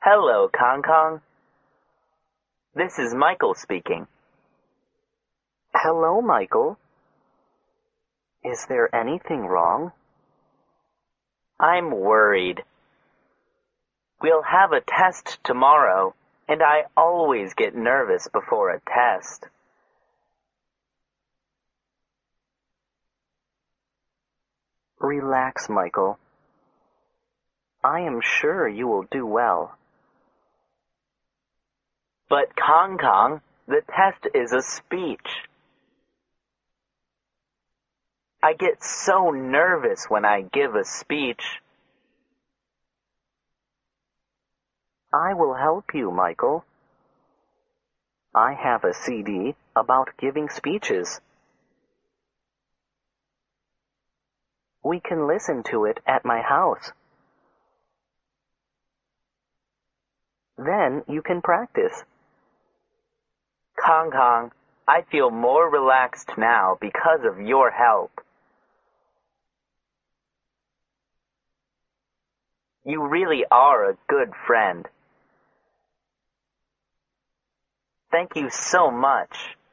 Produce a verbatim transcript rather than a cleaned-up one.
Hello, Kong Kong. This is Michael speaking. Hello, Michael. Is there anything wrong? I'm worried. We'll have a test tomorrow, and I always get nervous before a test. Relax, Michael. I am sure you will do well. But Kong Kong, the test is a speech. I get so nervous when I give a speech. I will help you, Michael. I have a C D about giving speeches. We can listen to it at my house. Then you can practice. Kong Kong, I feel more relaxed now because of your help. You really are a good friend. Thank you so much.